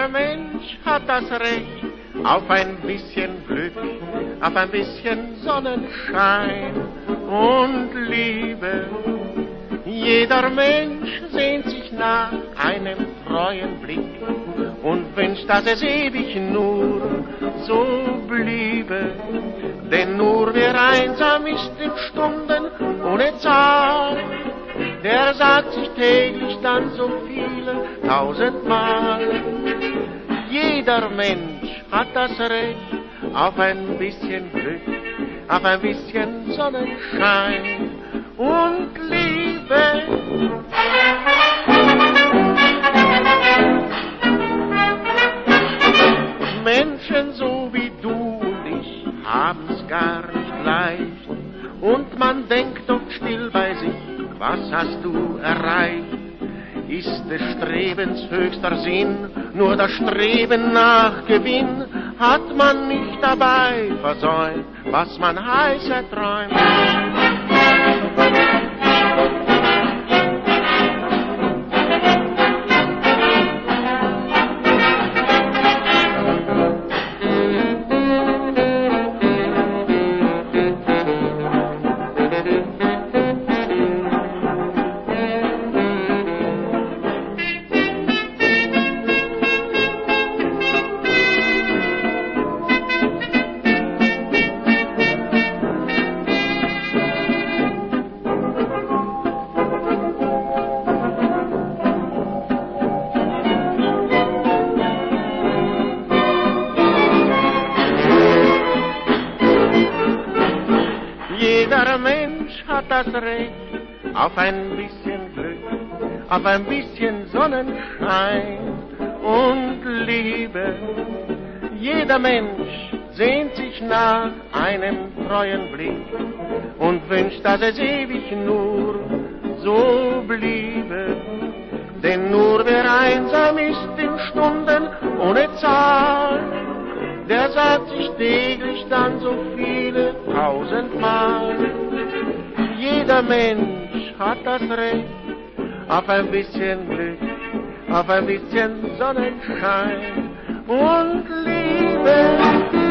Jeder Mensch hat das Recht auf ein bisschen Glück, auf ein bisschen Sonnenschein und Liebe. Jeder Mensch sehnt sich nach einem treuen Blick und wünscht, dass es ewig nur so bliebe. Denn nur wer einsam ist in Stunden ohne Zahl, der sagt sich täglich dann so viele tausendmal. Jeder Mensch hat das Recht auf ein bisschen Glück, auf ein bisschen Sonnenschein und Liebe. Menschen so wie du und ich haben's gar nicht leicht und man denkt oft still bei sich, was hast du erreicht? Ist des Strebens höchster Sinn nur das Streben nach Gewinn? Hat man nicht dabei versäumt, was man heiß erträumt? Jeder Mensch hat das Recht auf ein bisschen Glück, auf ein bisschen Sonnenschein und Liebe. Jeder Mensch sehnt sich nach einem treuen Blick und wünscht, dass es ewig nur so bliebe. Denn nur wer einsam ist in Stunden ohne Zahl, der sagt sich täglich dann so viele tausendmal. Jeder Mensch hat das Recht auf ein bisschen Glück, auf ein bisschen Sonnenschein und Liebe.